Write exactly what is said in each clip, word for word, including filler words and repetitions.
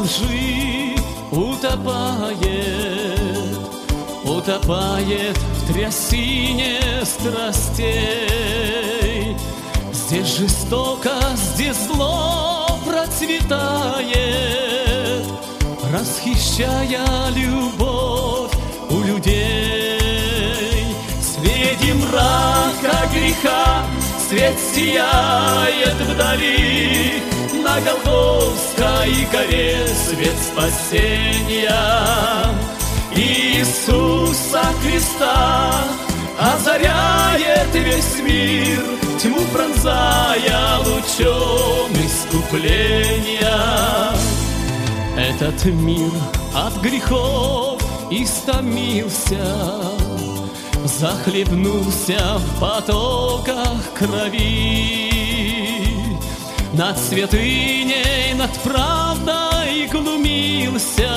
лжи утопает, утопает в трясине страстей. Здесь жестоко, здесь зло процветает, расхищая любовь у людей. Среди мрака греха свет сияет вдали, на Голгофской горе свет спасения. Иисуса Христа озаряет весь мир, тьму пронзая лучом искупления. Этот мир от грехов истомился, захлебнулся в потоках крови. Над святыней, над правдой глумился,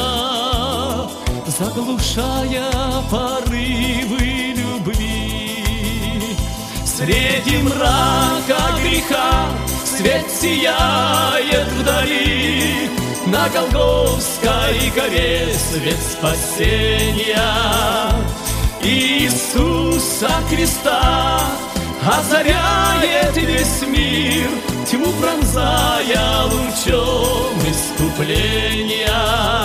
заглушая порывы любви. Среди мрака греха свет сияет вдали, на Голгофской горе свет спасения. Иисуса Христа озаряет весь мир, тьму пронзая лучом искупления.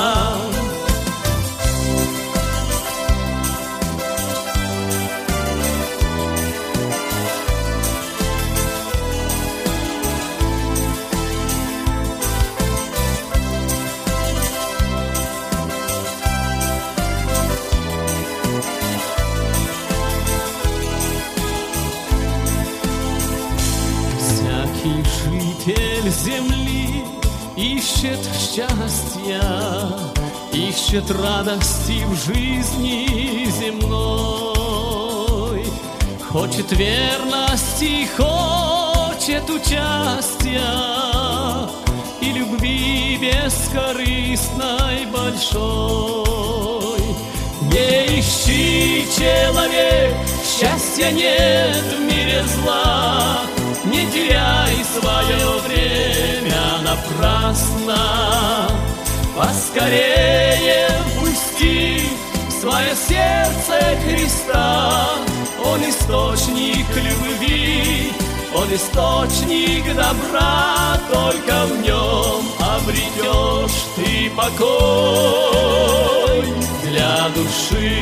Житель земли ищет счастья, ищет радости в жизни земной. Хочет верности, хочет участия и любви бескорыстной большой. Не ищи, человек, счастья нет в мире зла, не теряй свое время напрасно. Поскорее впусти в свое сердце Христа. Он источник любви, Он источник добра. Только в Нем обретешь ты покой для души.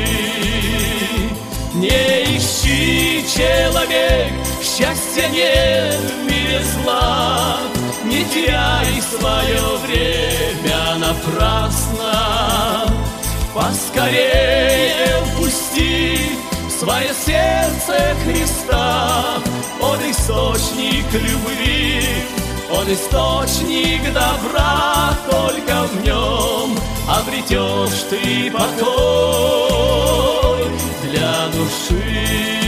Не ищи, человек, счастья нет в мире зла, не теряй свое время напрасно. Поскорее впусти в свое сердце Христа. Он источник любви, Он источник добра. Только в Нем обретешь ты покой для души.